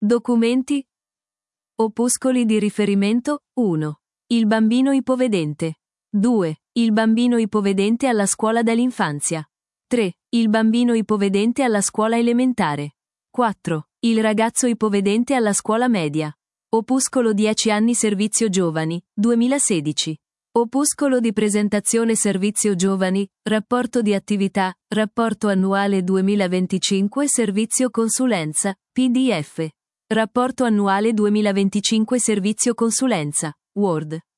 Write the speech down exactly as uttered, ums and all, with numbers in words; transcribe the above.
Documenti. Opuscoli di riferimento. uno. Il bambino ipovedente. due. Il bambino ipovedente alla scuola dell'infanzia. tre. Il bambino ipovedente alla scuola elementare. quattro. Il ragazzo ipovedente alla scuola media. Opuscolo dieci anni Servizio Giovani, duemilasedici. Opuscolo di presentazione Servizio Giovani, rapporto di attività, rapporto annuale duemilaventicinque Servizio Consulenza, P D F. Rapporto annuale duemilaventicinque Servizio Consulenza, Word.